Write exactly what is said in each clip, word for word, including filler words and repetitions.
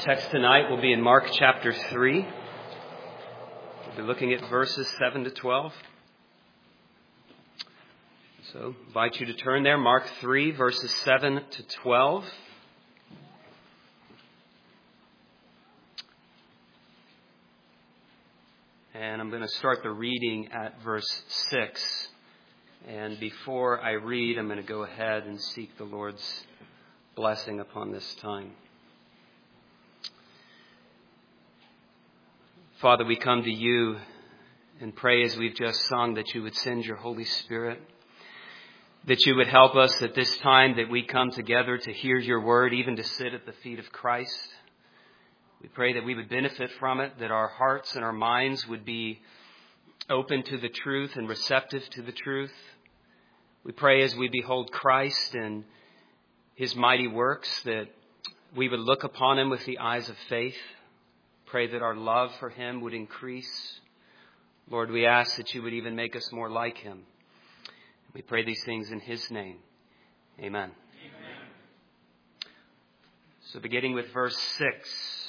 Text tonight will be in Mark chapter three. We'll be looking at verses seven to twelve. So, I invite you to turn there, Mark three, verses seven to twelve. And I'm going to start the reading at verse six. And before I read, I'm going to go ahead and seek the Lord's blessing upon this time. Father, we come to you and pray as we've just sung that you would send your Holy Spirit, that you would help us at this time that we come together to hear your word, even to sit at the feet of Christ. We pray that we would benefit from it, that our hearts and our minds would be open to the truth and receptive to the truth. We pray as we behold Christ and his mighty works that we would look upon him with the eyes of faith. Pray that our love for him would increase. Lord, we ask that you would even make us more like him. We pray these things in his name. Amen. Amen. So beginning with verse six,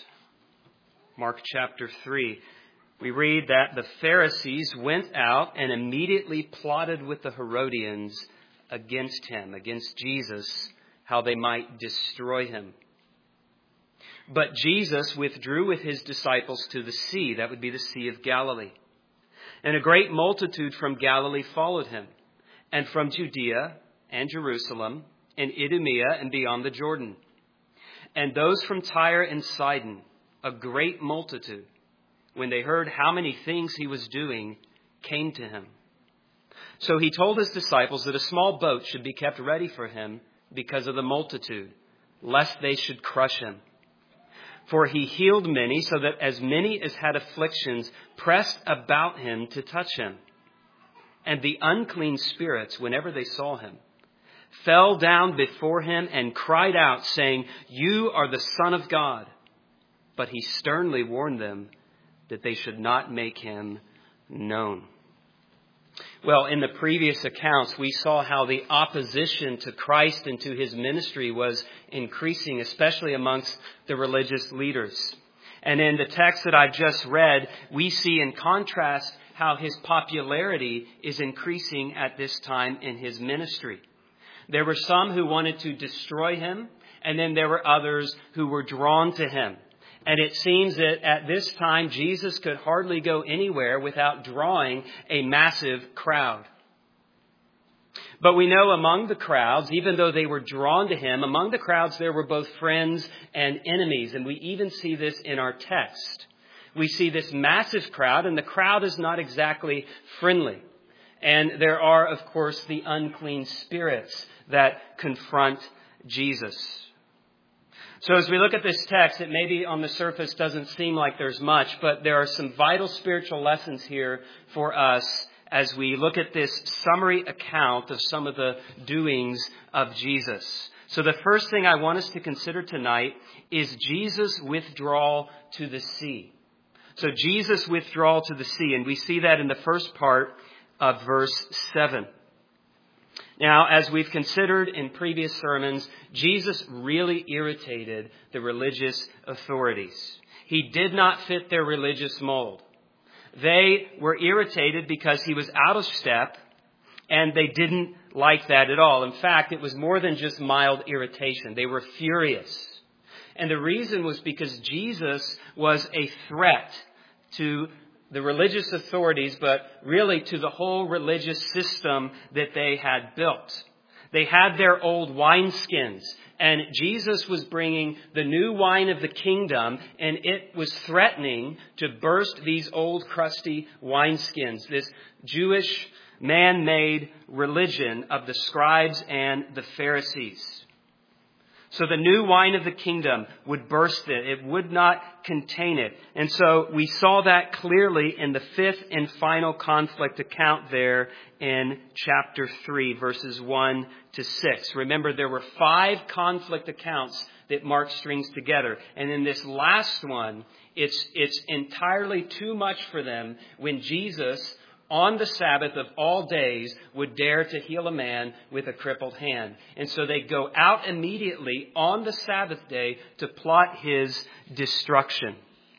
Mark chapter three, we read that the Pharisees went out and immediately plotted with the Herodians against him, against Jesus, how they might destroy him. But Jesus withdrew with his disciples to the sea. That would be the Sea of Galilee. And a great multitude from Galilee followed him, and from Judea and Jerusalem and Idumea and beyond the Jordan. And those from Tyre and Sidon, a great multitude, when they heard how many things he was doing, came to him. So he told his disciples that a small boat should be kept ready for him because of the multitude, lest they should crush him. For he healed many, so that as many as had afflictions pressed about him to touch him. And the unclean spirits, whenever they saw him, fell down before him and cried out, saying, "You are the Son of God." But he sternly warned them that they should not make him known. Well, in the previous accounts, we saw how the opposition to Christ and to his ministry was increasing, especially amongst the religious leaders. And in the text that I've just read, we see in contrast how his popularity is increasing at this time in his ministry. There were some who wanted to destroy him, and then there were others who were drawn to him. And it seems that at this time, Jesus could hardly go anywhere without drawing a massive crowd. But we know among the crowds, even though they were drawn to him, among the crowds there were both friends and enemies. And we even see this in our text. We see this massive crowd, and the crowd is not exactly friendly. And there are, of course, the unclean spirits that confront Jesus. So as we look at this text, it maybe on the surface doesn't seem like there's much, but there are some vital spiritual lessons here for us as we look at this summary account of some of the doings of Jesus. So the first thing I want us to consider tonight is Jesus' withdrawal to the sea. So Jesus' withdrawal to the sea, and we see that in the first part of verse seven. Now, as we've considered in previous sermons, Jesus really irritated the religious authorities. He did not fit their religious mold. They were irritated because he was out of step, and they didn't like that at all. In fact, it was more than just mild irritation. They were furious. And the reason was because Jesus was a threat to the religious authorities, but really to the whole religious system that they had built. They had their old wineskins, and Jesus was bringing the new wine of the kingdom, and it was threatening to burst these old crusty wineskins, this Jewish man-made religion of the scribes and the Pharisees. So the new wine of the kingdom would burst it. It would not contain it. And so we saw that clearly in the fifth and final conflict account there in chapter three, verses one to six. Remember, there were five conflict accounts that Mark strings together. And in this last one, it's, it's entirely too much for them when Jesus, on the Sabbath of all days would dare to heal a man with a crippled hand. And so they go out immediately on the Sabbath day to plot his destruction.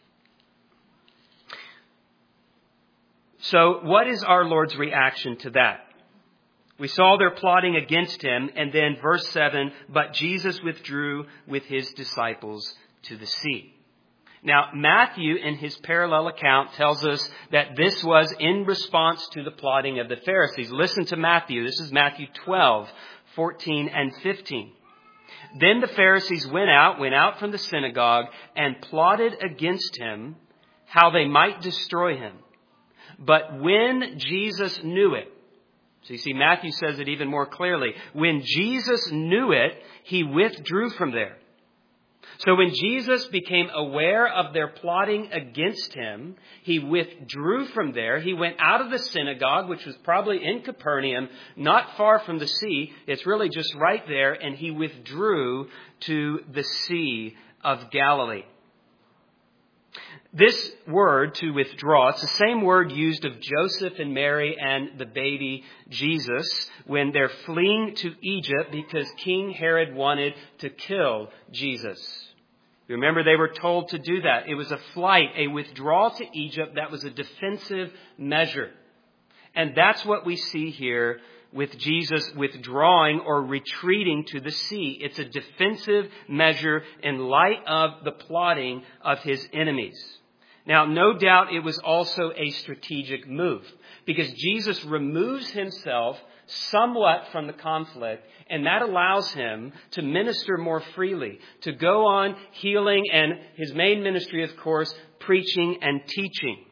So what is our Lord's reaction to that? We saw their plotting against him, and then verse seven, but Jesus withdrew with his disciples to the sea. Now, Matthew, in his parallel account, tells us that this was in response to the plotting of the Pharisees. Listen to Matthew. This is Matthew twelve, fourteen and fifteen. Then the Pharisees went out, went out from the synagogue, and plotted against him how they might destroy him. But when Jesus knew it, so you see, Matthew says it even more clearly. When Jesus knew it, he withdrew from there. So when Jesus became aware of their plotting against him, he withdrew from there. He went out of the synagogue, which was probably in Capernaum, not far from the sea. It's really just right there. And he withdrew to the Sea of Galilee. This word, to withdraw, it's the same word used of Joseph and Mary and the baby Jesus when they're fleeing to Egypt because King Herod wanted to kill Jesus. Remember, they were told to do that. It was a flight, a withdrawal to Egypt that was a defensive measure. And that's what we see here with Jesus withdrawing or retreating to the sea. It's a defensive measure in light of the plotting of his enemies. Now, no doubt it was also a strategic move because Jesus removes himself somewhat from the conflict, and that allows him to minister more freely, to go on healing, and his main ministry, of course, preaching and teaching.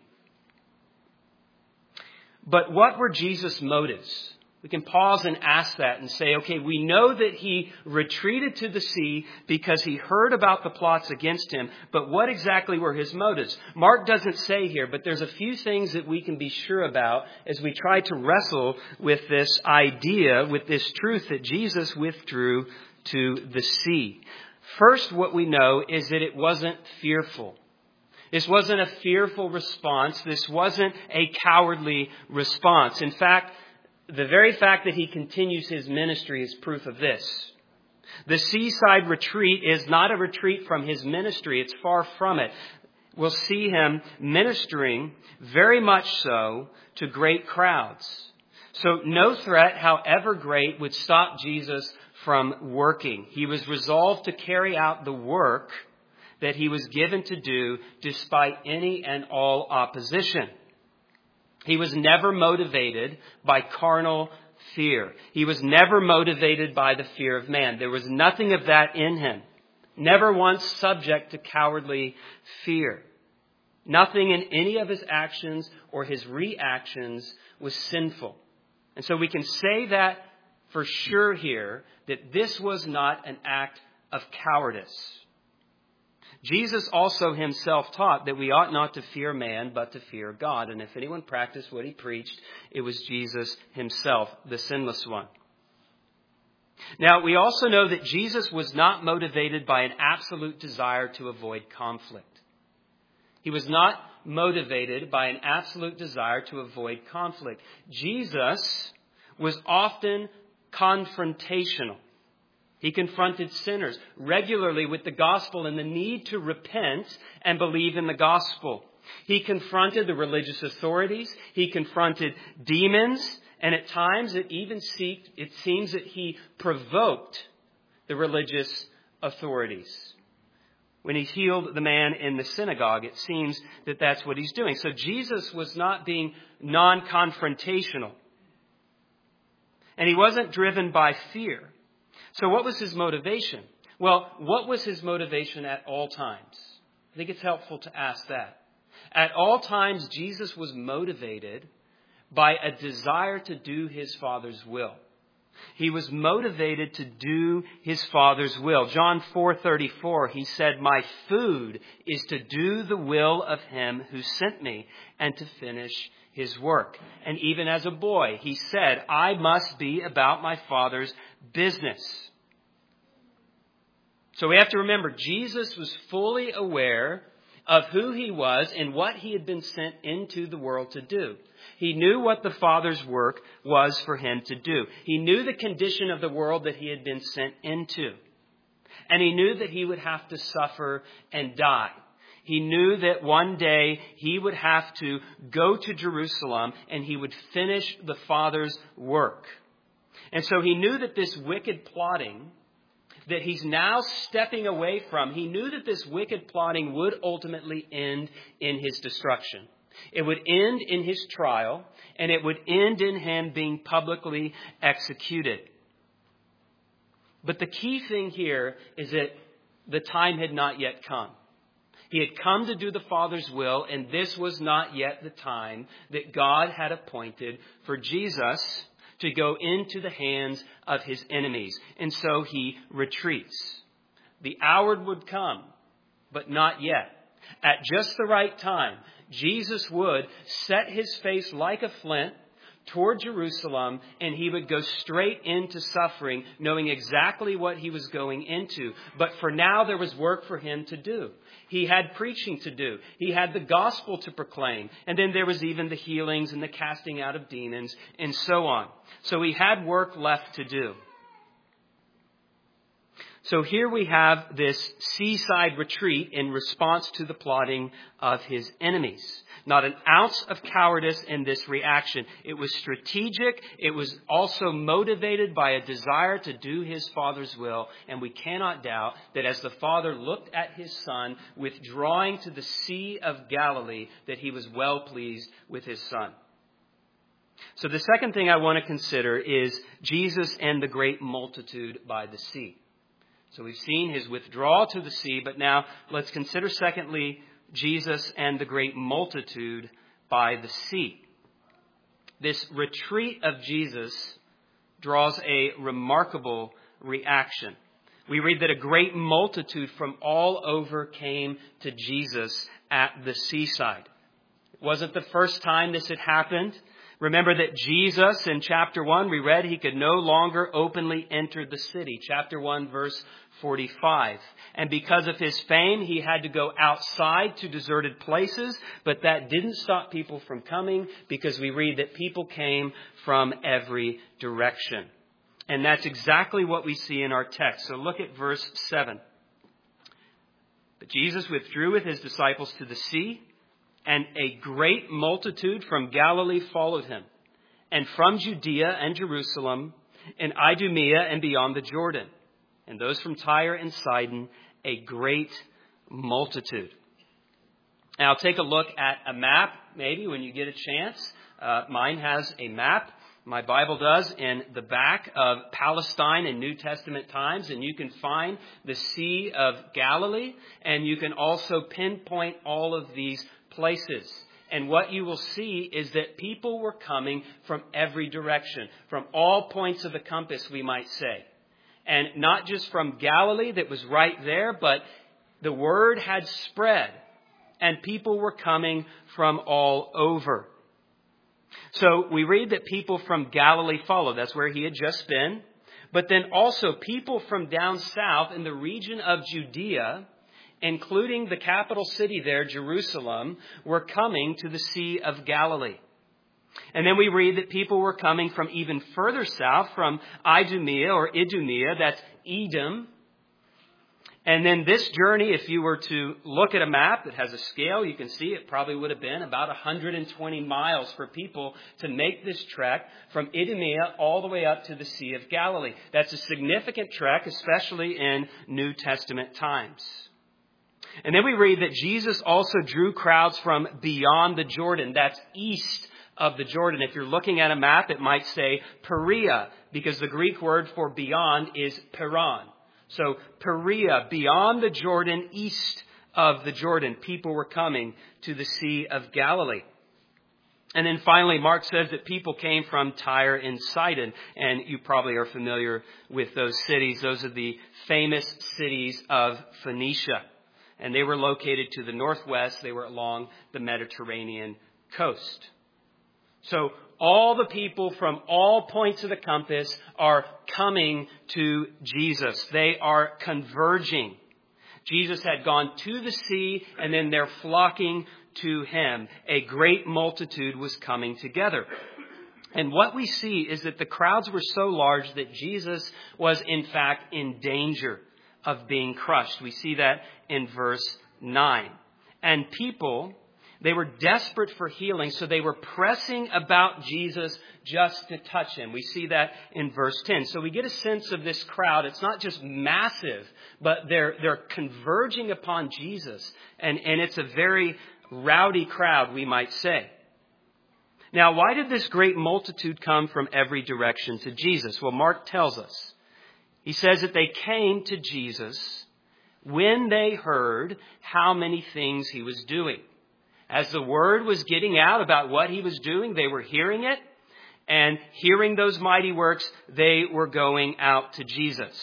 But what were Jesus' motives? We can pause and ask that and say, okay, we know that he retreated to the sea because he heard about the plots against him, but what exactly were his motives? Mark doesn't say here, but there's a few things that we can be sure about as we try to wrestle with this idea, with this truth that Jesus withdrew to the sea. First, what we know is that it wasn't fearful. This wasn't a fearful response. This wasn't a cowardly response. In fact, the very fact that he continues his ministry is proof of this. The seaside retreat is not a retreat from his ministry. It's far from it. We'll see him ministering very much so to great crowds. So no threat, however great, would stop Jesus from working. He was resolved to carry out the work that he was given to do despite any and all opposition. He was never motivated by carnal fear. He was never motivated by the fear of man. There was nothing of that in him. Never once subject to cowardly fear. Nothing in any of his actions or his reactions was sinful. And so we can say that for sure here, that this was not an act of cowardice. Jesus also himself taught that we ought not to fear man, but to fear God. And if anyone practiced what he preached, it was Jesus himself, the sinless one. Now, we also know that Jesus was not motivated by an absolute desire to avoid conflict. He was not motivated by an absolute desire to avoid conflict. Jesus was often confrontational. He confronted sinners regularly with the gospel and the need to repent and believe in the gospel. He confronted the religious authorities. He confronted demons. And at times it even seeked, it seems that he provoked the religious authorities. When he healed the man in the synagogue, it seems that that's what he's doing. So Jesus was not being non-confrontational. And he wasn't driven by fear. So what was his motivation? Well, what was his motivation at all times? I think it's helpful to ask that. At all times, Jesus was motivated by a desire to do his Father's will. He was motivated to do his Father's will. John four thirty-four, he said, "My food is to do the will of him who sent me and to finish his work." And even as a boy, he said, "I must be about my Father's business." So we have to remember, Jesus was fully aware of who he was and what he had been sent into the world to do. He knew what the Father's work was for him to do. He knew the condition of the world that he had been sent into. And he knew that he would have to suffer and die. He knew that one day he would have to go to Jerusalem and he would finish the Father's work. And so he knew that this wicked plotting that he's now stepping away from, he knew that this wicked plotting would ultimately end in his destruction. It would end in his trial, and it would end in him being publicly executed. But the key thing here is that the time had not yet come. He had come to do the Father's will, and this was not yet the time that God had appointed for Jesus to go into the hands of his enemies. And so he retreats. The hour would come, but not yet. At just the right time, Jesus would set his face like a flint toward Jerusalem, and he would go straight into suffering, knowing exactly what he was going into. But for now, there was work for him to do. He had preaching to do. He had the gospel to proclaim. And then there was even the healings and the casting out of demons and so on. So he had work left to do. So here we have this seaside retreat in response to the plotting of his enemies. Not an ounce of cowardice in this reaction. It was strategic. It was also motivated by a desire to do his Father's will. And we cannot doubt that as the Father looked at his Son withdrawing to the Sea of Galilee, that he was well pleased with his Son. So the second thing I want to consider is Jesus and the great multitude by the sea. So we've seen his withdrawal to the sea, but now let's consider secondly, Jesus and the great multitude by the sea. This retreat of Jesus draws a remarkable reaction. We read that a great multitude from all over came to Jesus at the seaside. It wasn't the first time this had happened. Remember that Jesus, in chapter one, we read he could no longer openly enter the city. Chapter one, verse forty-five. And because of his fame, he had to go outside to deserted places. But that didn't stop people from coming, because we read that people came from every direction. And that's exactly what we see in our text. So look at verse seven. But Jesus withdrew with his disciples to the sea, and a great multitude from Galilee followed him, and from Judea and Jerusalem, and Idumea and beyond the Jordan, and those from Tyre and Sidon, a great multitude. Now take a look at a map, maybe when you get a chance. Uh, mine has a map. My Bible does, in the back of Palestine in New Testament times. And you can find the Sea of Galilee, and you can also pinpoint all of these places. And what you will see is that people were coming from every direction, from all points of the compass, we might say. And not just from Galilee that was right there, but the word had spread and people were coming from all over. So we read that people from Galilee followed. That's where he had just been. But then also people from down south in the region of Judea, including the capital city there, Jerusalem, were coming to the Sea of Galilee. And then we read that people were coming from even further south, from Idumea or Idumea, that's Edom. And then this journey, if you were to look at a map that has a scale, you can see it probably would have been about one hundred twenty miles for people to make this trek from Idumea all the way up to the Sea of Galilee. That's a significant trek, especially in New Testament times. And then we read that Jesus also drew crowds from beyond the Jordan. That's east of the Jordan. If you're looking at a map, it might say Perea, because the Greek word for beyond is Peran. So Perea, beyond the Jordan, east of the Jordan, people were coming to the Sea of Galilee. And then finally, Mark says that people came from Tyre and Sidon. And you probably are familiar with those cities. Those are the famous cities of Phoenicia. And they were located to the northwest. They were along the Mediterranean coast. So all the people from all points of the compass are coming to Jesus. They are converging. Jesus had gone to the sea, and then they're flocking to him. A great multitude was coming together. And what we see is that the crowds were so large that Jesus was, in fact, in danger of being crushed. We see that in verse nine. And people, they were desperate for healing, so they were pressing about Jesus just to touch him. We see that in verse ten. So we get a sense of this crowd. It's not just massive, but they're they're converging upon Jesus. And, and it's a very rowdy crowd, we might say. Now, why did this great multitude come from every direction to Jesus? Well, Mark tells us. He says that they came to Jesus when they heard how many things he was doing. As the word was getting out about what he was doing, they were hearing it. And hearing those mighty works, they were going out to Jesus.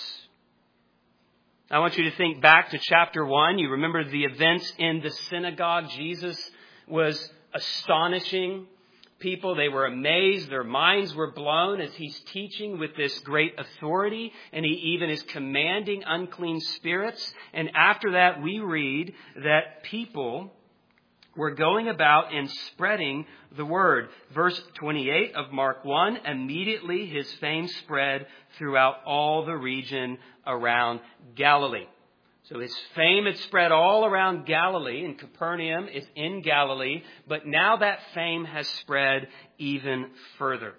I want you to think back to chapter one. You remember the events in the synagogue. Jesus was astonishing people. They were amazed. Their minds were blown as he's teaching with this great authority. And he even is commanding unclean spirits. And after that, we read that people were going about and spreading the word. Verse twenty-eight of Mark one, immediately his fame spread throughout all the region around Galilee. So his fame had spread all around Galilee, and Capernaum is in Galilee, but now that fame has spread even further.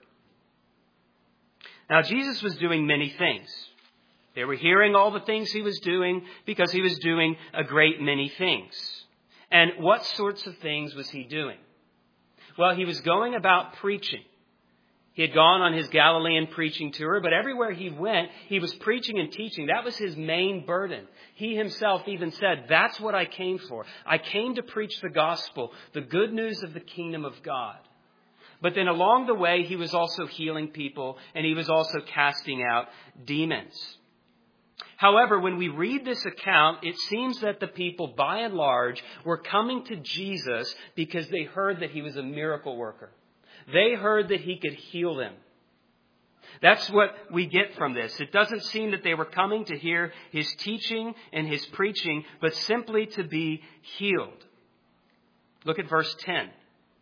Now, Jesus was doing many things. They were hearing all the things he was doing because he was doing a great many things. And what sorts of things was he doing? Well, he was going about preaching. He had gone on his Galilean preaching tour, but everywhere he went, he was preaching and teaching. That was his main burden. He himself even said, that's what I came for. I came to preach the gospel, the good news of the kingdom of God. But then along the way, he was also healing people, and he was also casting out demons. However, when we read this account, it seems that the people, by and large, were coming to Jesus because they heard that he was a miracle worker. They heard that he could heal them. That's what we get from this. It doesn't seem that they were coming to hear his teaching and his preaching, but simply to be healed. Look at verse ten.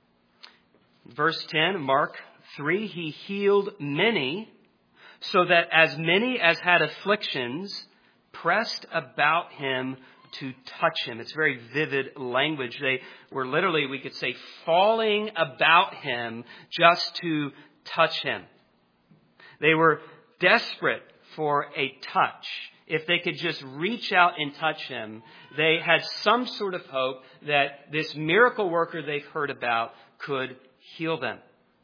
Verse ten, Mark three, he healed many, so that as many as had afflictions pressed about him to touch him. It's very vivid language. They were literally, we could say, falling about him just to touch him. They were desperate for a touch. If they could just reach out and touch him, they had some sort of hope that this miracle worker they've heard about could heal them.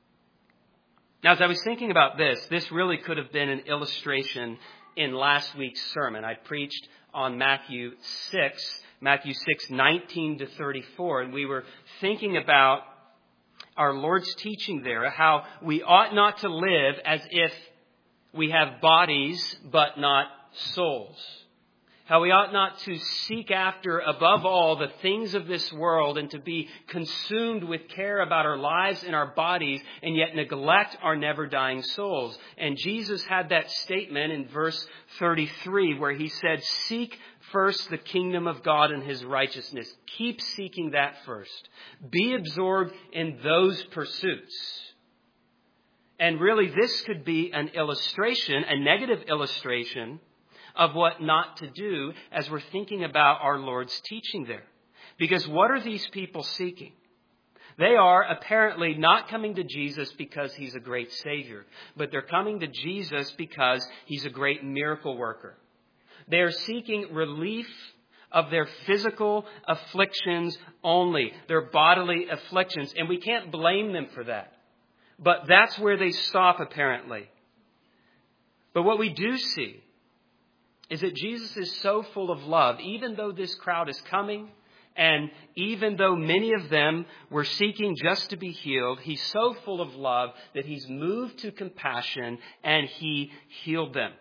Now, as I was thinking about this, this really could have been an illustration in last week's sermon. I preached on Matthew six, Matthew six, nineteen to thirty-four. And we were thinking about our Lord's teaching there, how we ought not to live as if we have bodies but not souls. How we ought not to seek after, above all, the things of this world and to be consumed with care about our lives and our bodies and yet neglect our never-dying souls. And Jesus had that statement in verse thirty-three where he said, seek first the kingdom of God and his righteousness. Keep seeking that first. Be absorbed in those pursuits. And really, this could be an illustration, a negative illustration of what not to do as we're thinking about our Lord's teaching there. Because what are these people seeking? They are apparently not coming to Jesus because he's a great Savior, but they're coming to Jesus because he's a great miracle worker. They are seeking relief of their physical afflictions only, their bodily afflictions, and we can't blame them for that. But that's where they stop apparently. But what we do see is that Jesus is so full of love, even though this crowd is coming, and even though many of them were seeking just to be healed, he's so full of love that he's moved to compassion and he healed them.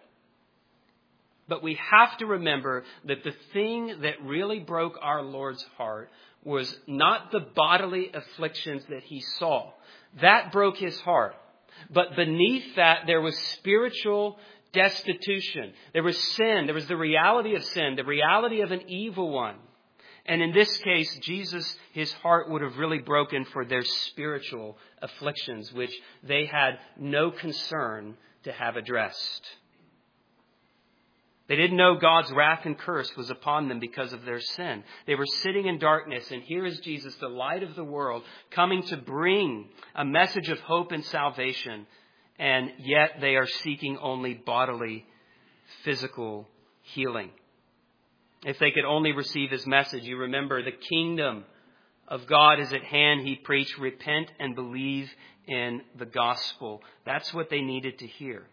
But we have to remember that the thing that really broke our Lord's heart was not the bodily afflictions that he saw. That broke his heart. But beneath that, there was spiritual destitution. There was sin. There was the reality of sin, the reality of an evil one. And in this case, Jesus, his heart would have really broken for their spiritual afflictions, which they had no concern to have addressed. They didn't know God's wrath and curse was upon them because of their sin. They were sitting in darkness, and here is Jesus, the light of the world, coming to bring a message of hope and salvation, and yet they are seeking only bodily, physical healing. If they could only receive his message, you remember the kingdom of God is at hand. He preached, repent and believe in the gospel. That's what they needed to hear.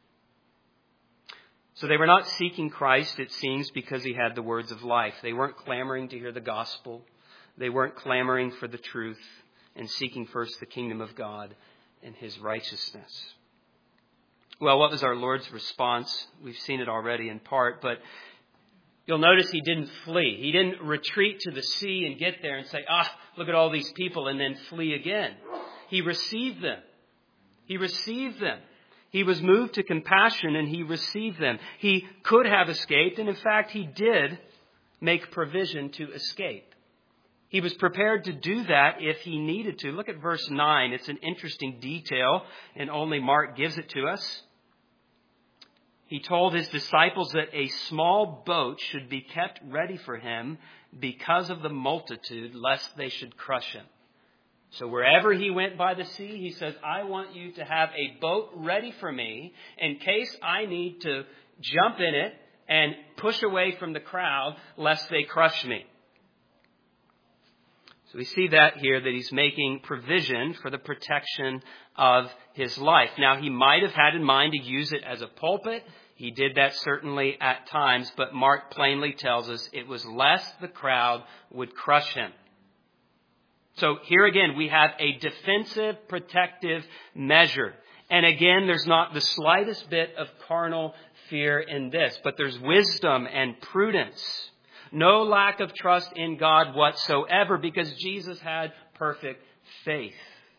So they were not seeking Christ, it seems, because he had the words of life. They weren't clamoring to hear the gospel. They weren't clamoring for the truth and seeking first the kingdom of God and his righteousness. Well, what was our Lord's response? We've seen it already in part, but you'll notice he didn't flee. He didn't retreat to the sea and get there and say, ah, look at all these people, and then flee again. He received them. He received them. He was moved to compassion and he received them. He could have escaped, and in fact, he did make provision to escape. He was prepared to do that if he needed to. Look at verse nine. It's an interesting detail, and only Mark gives it to us. He told his disciples that a small boat should be kept ready for him because of the multitude, lest they should crush him. So wherever he went by the sea, he says, I want you to have a boat ready for me in case I need to jump in it and push away from the crowd lest they crush me. So we see that here, that he's making provision for the protection of his life. Now, he might have had in mind to use it as a pulpit. He did that certainly at times, but Mark plainly tells us it was lest the crowd would crush him. So here again, we have a defensive, protective measure. And again, there's not the slightest bit of carnal fear in this, but there's wisdom and prudence. No lack of trust in God whatsoever, because Jesus had perfect faith.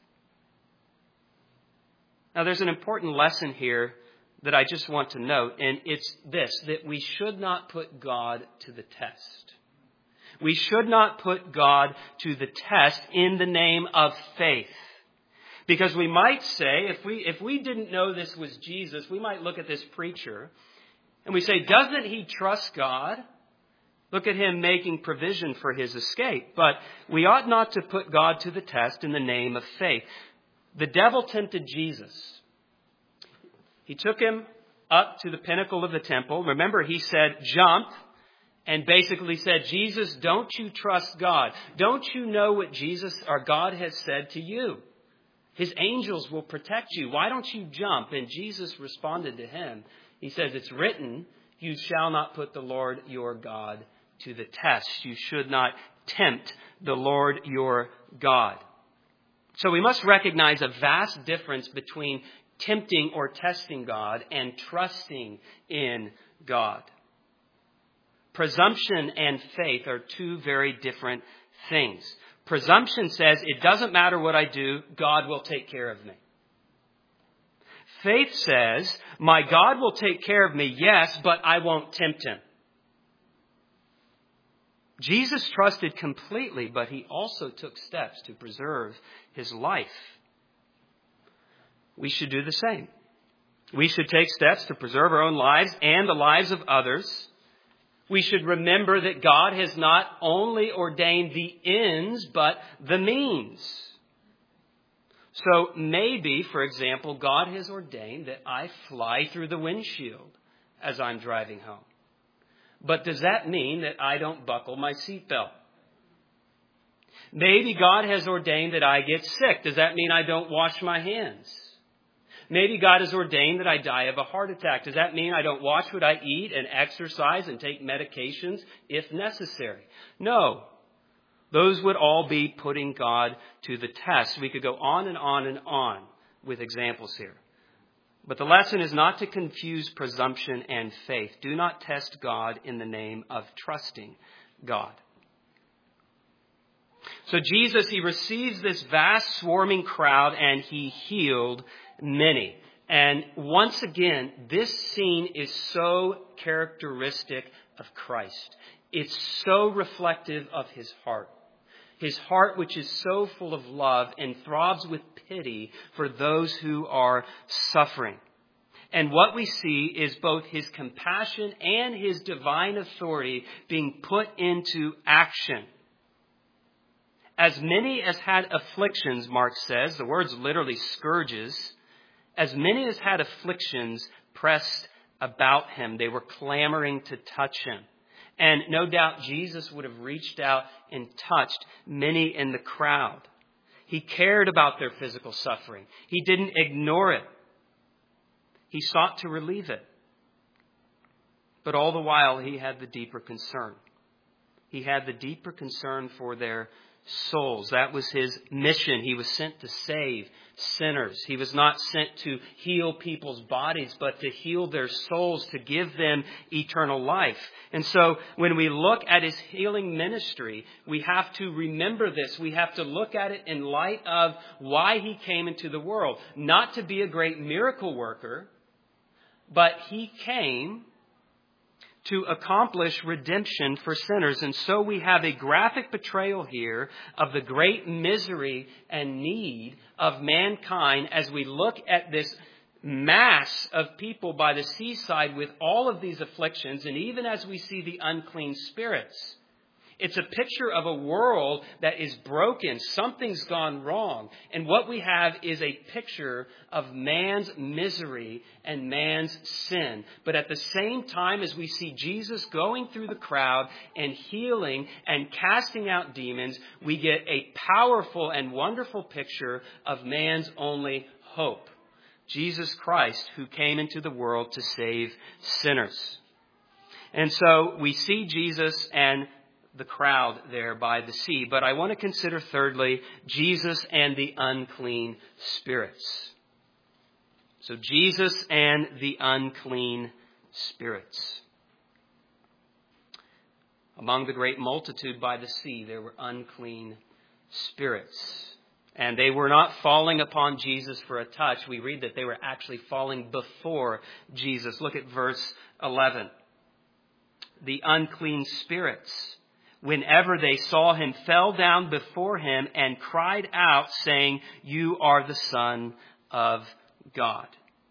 Now, there's an important lesson here that I just want to note, and it's this, that we should not put God to the test. We should not put God to the test in the name of faith. Because we might say, if we if we didn't know this was Jesus, we might look at this preacher and we say, doesn't he trust God? Look at him making provision for his escape. But we ought not to put God to the test in the name of faith. The devil tempted Jesus. He took him up to the pinnacle of the temple. Remember, he said, jump. And basically said, Jesus, don't you trust God? Don't you know what Jesus or God has said to you? His angels will protect you. Why don't you jump? And Jesus responded to him. He says, it's written, you shall not put the Lord your God to the test. You should not tempt the Lord your God. So we must recognize a vast difference between tempting or testing God and trusting in God. Presumption and faith are two very different things. Presumption says, it doesn't matter what I do, God will take care of me. Faith says, my God will take care of me, yes, but I won't tempt him. Jesus trusted completely, but he also took steps to preserve his life. We should do the same. We should take steps to preserve our own lives and the lives of others. We should remember that God has not only ordained the ends, but the means. So maybe, for example, God has ordained that I fly through the windshield as I'm driving home. But does that mean that I don't buckle my seatbelt? Maybe God has ordained that I get sick. Does that mean I don't wash my hands? Maybe God has ordained that I die of a heart attack. Does that mean I don't watch what I eat and exercise and take medications if necessary? No. Those would all be putting God to the test. We could go on and on and on with examples here. But the lesson is not to confuse presumption and faith. Do not test God in the name of trusting God. So Jesus, he receives this vast swarming crowd and he healed many. And once again, this scene is so characteristic of Christ. It's so reflective of his heart. His heart, which is so full of love and throbs with pity for those who are suffering. And what we see is both his compassion and his divine authority being put into action. As many as had afflictions, Mark says, the word's literally scourges, as many as had afflictions pressed about him. They were clamoring to touch him. And no doubt Jesus would have reached out and touched many in the crowd. He cared about their physical suffering. He didn't ignore it. He sought to relieve it. But all the while, he had the deeper concern. He had the deeper concern for their souls. That was his mission. He was sent to save sinners. He was not sent to heal people's bodies, but to heal their souls, to give them eternal life. And so when we look at his healing ministry, we have to remember this. We have to look at it in light of why he came into the world. Not to be a great miracle worker, but he came to accomplish redemption for sinners. And so we have a graphic portrayal here of the great misery and need of mankind as we look at this mass of people by the seaside with all of these afflictions, and even as we see the unclean spirits. It's a picture of a world that is broken. Something's gone wrong. And what we have is a picture of man's misery and man's sin. But at the same time as we see Jesus going through the crowd and healing and casting out demons, we get a powerful and wonderful picture of man's only hope. Jesus Christ, who came into the world to save sinners. And so we see Jesus and the crowd there by the sea. But I want to consider thirdly, Jesus and the unclean spirits. So Jesus and the unclean spirits. Among the great multitude by the sea, there were unclean spirits. And they were not falling upon Jesus for a touch. We read that they were actually falling before Jesus. Look at verse eleven. The unclean spirits, whenever they saw him, fell down before him and cried out, saying, "You are the Son of God."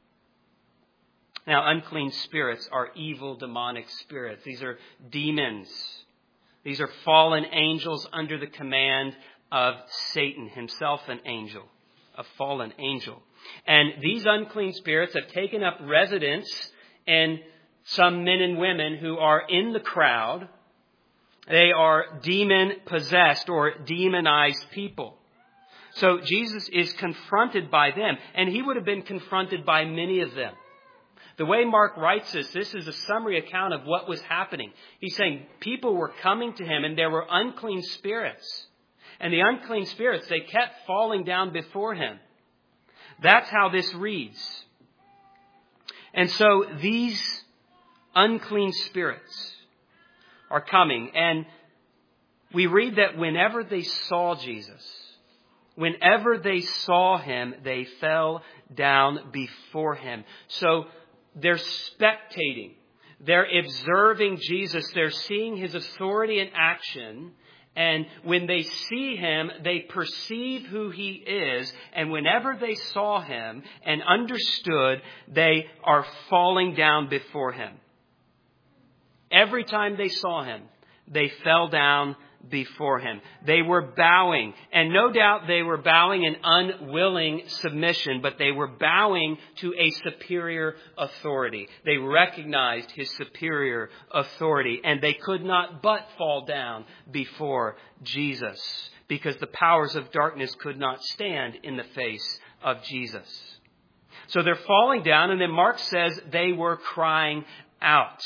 Now, unclean spirits are evil demonic spirits. These are demons. These are fallen angels under the command of Satan, himself an angel, a fallen angel. And these unclean spirits have taken up residence in some men and women who are in the crowd. They are demon-possessed or demonized people. So Jesus is confronted by them, and he would have been confronted by many of them. The way Mark writes this, this is a summary account of what was happening. He's saying people were coming to him, and there were unclean spirits. And the unclean spirits, they kept falling down before him. That's how this reads. And so these unclean spirits are coming. And we read that whenever they saw Jesus, whenever they saw him, they fell down before him. So they're spectating. They're observing Jesus. They're seeing his authority in action. And when they see him, they perceive who he is. And whenever they saw him and understood, they are falling down before him. Every time they saw him, they fell down before him. They were bowing. And no doubt they were bowing in unwilling submission, but they were bowing to a superior authority. They recognized his superior authority, and they could not but fall down before Jesus because the powers of darkness could not stand in the face of Jesus. So they're falling down, and then Mark says they were crying out.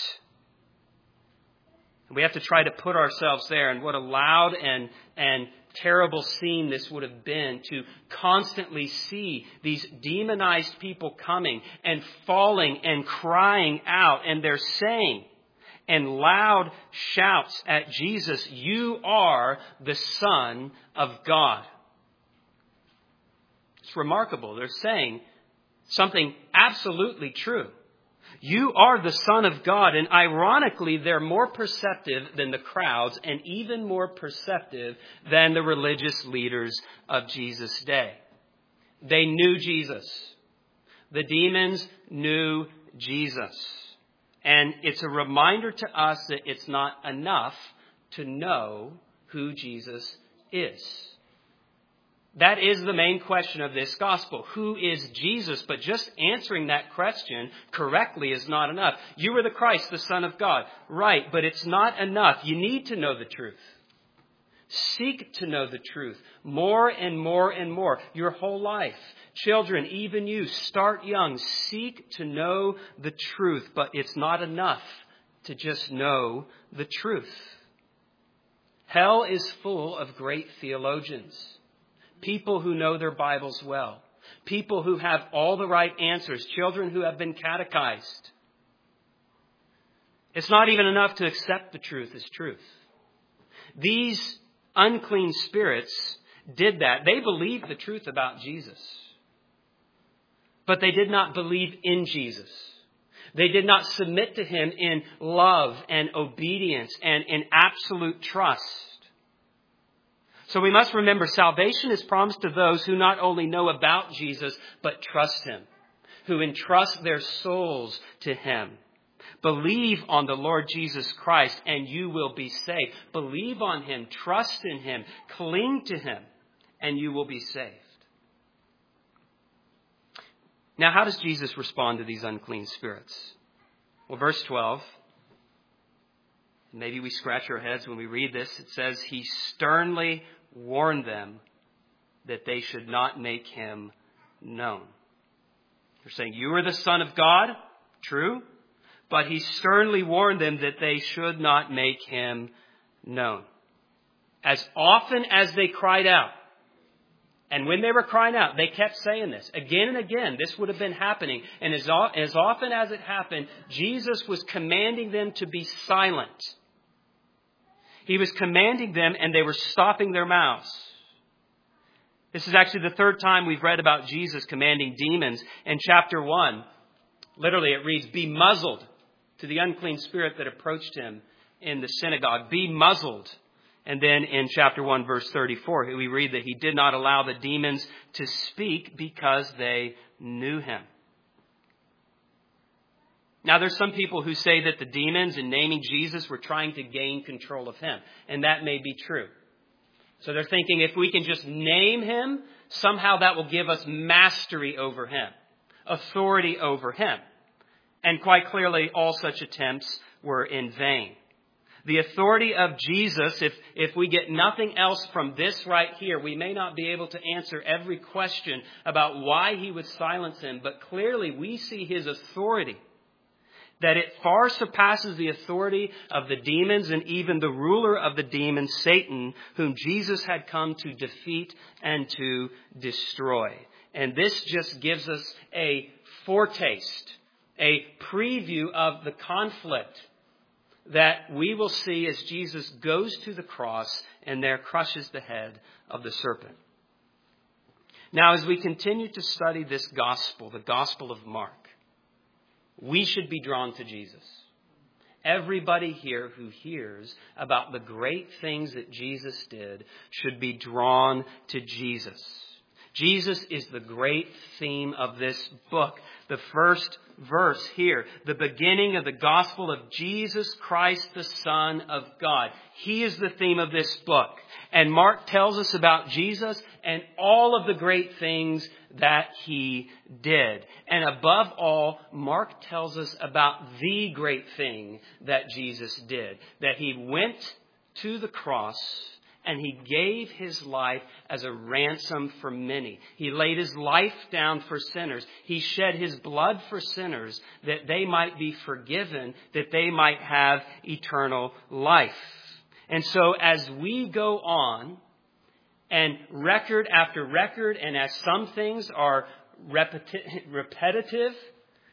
We have to try to put ourselves there, and what a loud and, and terrible scene this would have been to constantly see these demonized people coming and falling and crying out. And they're saying in loud shouts at Jesus, "You are the Son of God." It's remarkable. They're saying something absolutely true. You are the Son of God, and ironically, they're more perceptive than the crowds and even more perceptive than the religious leaders of Jesus' day. They knew Jesus. The demons knew Jesus. And it's a reminder to us that it's not enough to know who Jesus is. That is the main question of this gospel. Who is Jesus? But just answering that question correctly is not enough. You are the Christ, the Son of God. Right, but it's not enough. You need to know the truth. Seek to know the truth more and more and more. Your whole life. Children, even you, start young. Seek to know the truth, but it's not enough to just know the truth. Hell is full of great theologians. People who know their Bibles well. People who have all the right answers. Children who have been catechized. It's not even enough to accept the truth as truth. These unclean spirits did that. They believed the truth about Jesus. But they did not believe in Jesus. They did not submit to him in love and obedience and in absolute trust. So we must remember salvation is promised to those who not only know about Jesus, but trust him, who entrust their souls to him. Believe on the Lord Jesus Christ and you will be saved. Believe on him, trust in him, cling to him, and you will be saved. Now, how does Jesus respond to these unclean spirits? Well, verse twelve, maybe we scratch our heads when we read this. It says, he sternly warned them that they should not make him known. They're saying, you are the Son of God. True. But he sternly warned them that they should not make him known. As often as they cried out, and when they were crying out, they kept saying this again and again. This would have been happening. And as, as often as it happened, Jesus was commanding them to be silent. He was commanding them and they were stopping their mouths. This is actually the third time we've read about Jesus commanding demons. In chapter one, literally it reads, be muzzled, to the unclean spirit that approached him in the synagogue. Be muzzled. And then in chapter one, verse thirty-four, we read that he did not allow the demons to speak because they knew him. Now, there's some people who say that the demons, in naming Jesus, were trying to gain control of him. And that may be true. So they're thinking if we can just name him, somehow that will give us mastery over him, authority over him. And quite clearly, all such attempts were in vain. The authority of Jesus, if, if we get nothing else from this right here, we may not be able to answer every question about why he would silence him, but clearly we see his authority, that it far surpasses the authority of the demons and even the ruler of the demons, Satan, whom Jesus had come to defeat and to destroy. And this just gives us a foretaste, a preview of the conflict that we will see as Jesus goes to the cross and there crushes the head of the serpent. Now, as we continue to study this gospel, the Gospel of Mark, we should be drawn to Jesus. Everybody here who hears about the great things that Jesus did should be drawn to Jesus. Jesus is the great theme of this book. The first verse here, the beginning of the gospel of Jesus Christ, the Son of God. He is the theme of this book. And Mark tells us about Jesus and all of the great things that he did. And above all, Mark tells us about the great thing that Jesus did. That he went to the cross and he gave his life as a ransom for many. He laid his life down for sinners. He shed his blood for sinners that they might be forgiven, that they might have eternal life. And so as we go on, and record after record, and as some things are repeti- repetitive,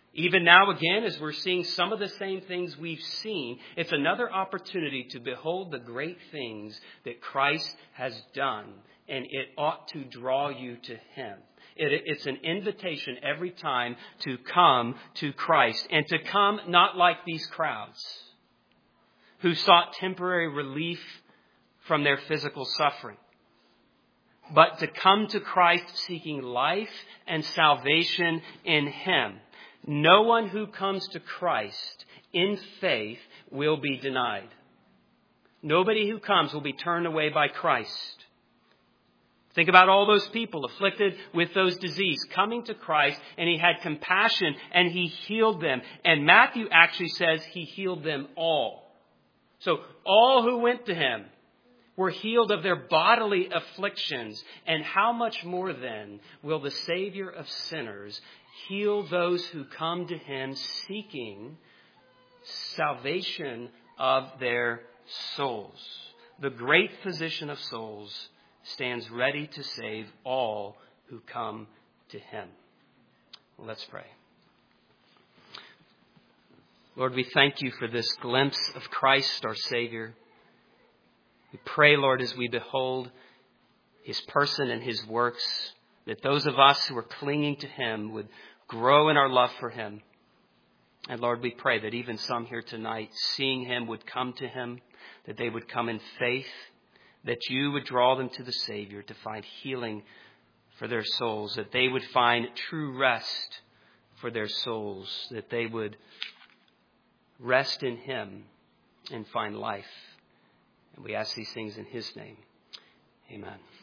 Even now again, as we're seeing some of the same things we've seen, it's another opportunity to behold the great things that Christ has done, and it ought to draw you to Him. It, it's an invitation every time to come to Christ, and to come not like these crowds who sought temporary relief from their physical suffering, but to come to Christ seeking life and salvation in Him. No one who comes to Christ in faith will be denied. Nobody who comes will be turned away by Christ. Think about all those people afflicted with those diseases coming to Christ, and He had compassion and He healed them. And Matthew actually says He healed them all. So all who went to Him were healed of their bodily afflictions. And how much more then will the Savior of sinners heal those who come to Him seeking salvation of their souls? The great physician of souls stands ready to save all who come to Him. Well, let's pray. Lord, we thank You for this glimpse of Christ, our Savior. We pray, Lord, as we behold His person and His works, that those of us who are clinging to Him would grow in our love for Him. And Lord, we pray that even some here tonight, seeing Him, would come to Him, that they would come in faith, that You would draw them to the Savior to find healing for their souls, that they would find true rest for their souls, that they would rest in Him and find life. And we ask these things in His name. Amen.